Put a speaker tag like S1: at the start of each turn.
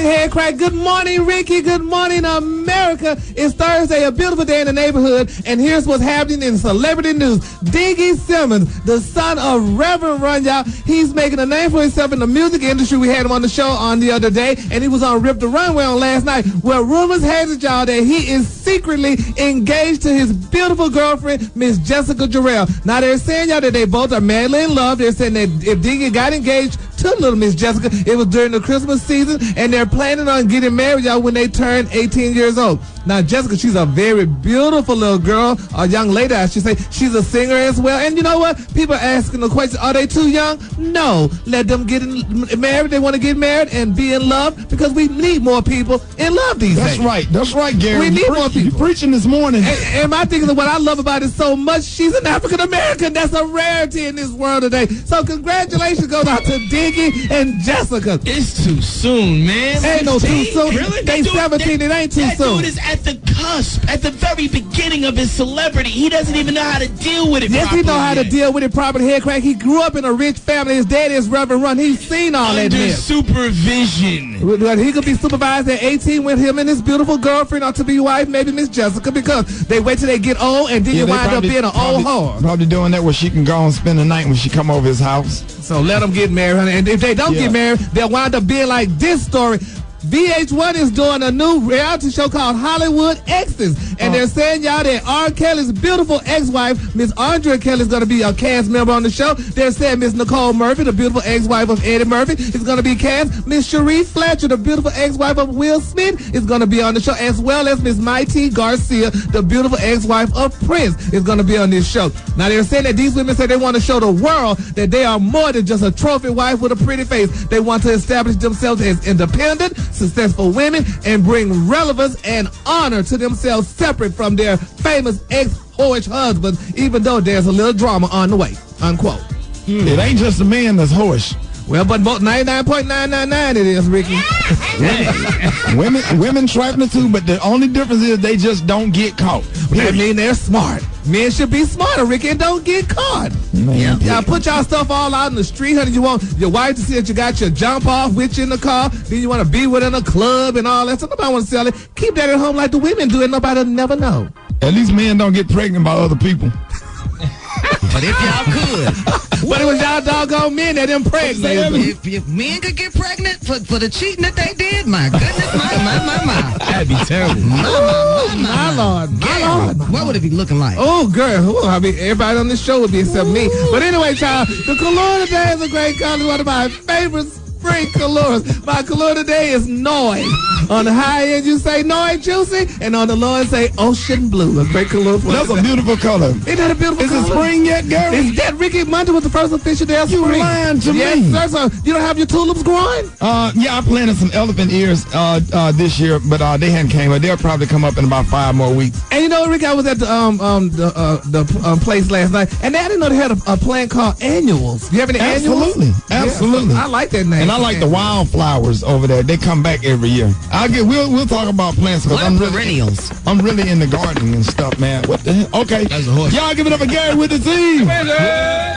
S1: morning, Head Crack. Good morning, Ricky. Good morning, America. It's Thursday, a beautiful day in the neighborhood, and here's what's happening in celebrity news. Diggy Simmons, the son of Reverend Run, y'all, he's making a name for himself in the music industry. We had him on the show on the other day, and he was on Rip the Runway on last night, where rumors has it, y'all, that he is secretly engaged to his beautiful girlfriend, Miss Jessica Jarrell. Now, they're saying, y'all, that they both are madly in love. They're saying that if Diggy got engaged to little Miss Jessica, it was during the Christmas season, and they're planning on getting married, y'all, when they turn 18 years old. Now, Jessica, she's a very beautiful little girl, a young lady, I should say. She's a singer as well. And you know what? People are asking the question, are they too young? No. Let them get married. They want to get married and be in love, because we need more people in love these days.
S2: That's right, Gary.
S1: We need more people.
S2: You're preaching this morning.
S1: And my thing is, what I love about it so much, she's an African-American. That's a rarity in this world today. So congratulations goes out to Diggy and Jessica.
S3: It's too soon, man.
S1: Ain't no too soon.
S3: Really?
S1: They 17, it ain't too soon.
S3: That dude is at the cusp, at the very beginning of his celebrity. He doesn't even know how to deal with it
S1: Yes,
S3: properly.
S1: he know how to deal with it properly, Head Crack. He grew up in a rich family. His daddy is Reverend Run. He's seen all that
S3: Under
S1: mess.
S3: supervision.
S1: He could be supervised at 18 with him and his beautiful girlfriend, or to be wife, maybe Miss Jessica, because they wait till they get old, and then you wind up being an old whore.
S2: Probably doing that where she can go and spend the night when she come over his house.
S1: So let them get married, honey. And if they don't get married, they'll wind up being like this story. VH1 is doing a new reality show called Hollywood Exes, and they're saying, y'all, that R. Kelly's beautiful ex-wife, Miss Andrea Kelly, is going to be a cast member on the show. They're saying Miss Nicole Murphy, the beautiful ex-wife of Eddie Murphy, is going to be cast. Miss Cherie Fletcher, the beautiful ex-wife of Will Smith, is going to be on the show, as well as Miss Mighty Garcia, the beautiful ex-wife of Prince, is going to be on this show. Now, they're saying that these women say they want to show the world that they are more than just a trophy wife with a pretty face. They want to establish themselves as independent, successful women, and bring relevance and honor to themselves, separate from their famous ex-whorish husbands, even though there's a little drama on the way, unquote.
S2: It ain't just a man that's whorish.
S1: Well, but 99.999 it is, Ricky.
S2: women trifling too, but the only difference is they just don't get caught.
S1: That mean they're smart. Men should be smarter, Ricky, and don't get caught. Y'all put y'all stuff all out in the street, honey. You want your wife to see that you got your jump off with you in the car. Then you want to be with her in a club and all that. So nobody want to sell it. Keep that at home like the women do, and nobody will never know.
S2: At least men don't get pregnant by other people.
S4: But if y'all could.
S1: But it was y'all doggone men that impregnated.
S4: If men could get pregnant for the cheating that they did, my goodness, my.
S3: That'd be terrible.
S4: My Lord. What would it be looking like?
S1: Oh, girl. Ooh, I mean, everybody on this show would be except me. But anyway, child, the cologne today is a great color. One of my favorite spring colors. My cologne today is Noi. On the high end, you say Noi Juicy, and on the low end, say Ocean Blue. A great color.
S2: That's a beautiful color.
S1: Isn't that a beautiful color?
S2: Is it spring yet, Gary?
S1: Is that Ricky Monday was the first official day of spring?
S2: You lying to me.
S1: Yes, sir. So you don't have your tulips growing?
S2: Yeah, I planted some elephant ears this year, but they hadn't came. They'll probably come up in about 5 more weeks.
S1: And you know, Ricky, I was at the place last night, and I didn't know they had a plant called Annuals. Do you have any Annuals?
S2: Absolutely.
S1: I like that name.
S2: And I like the wildflowers over there. They come back every year. We'll talk about plants, because I'm really into gardening and stuff, man. What the hell? Okay. Y'all give it up for Gary with the team.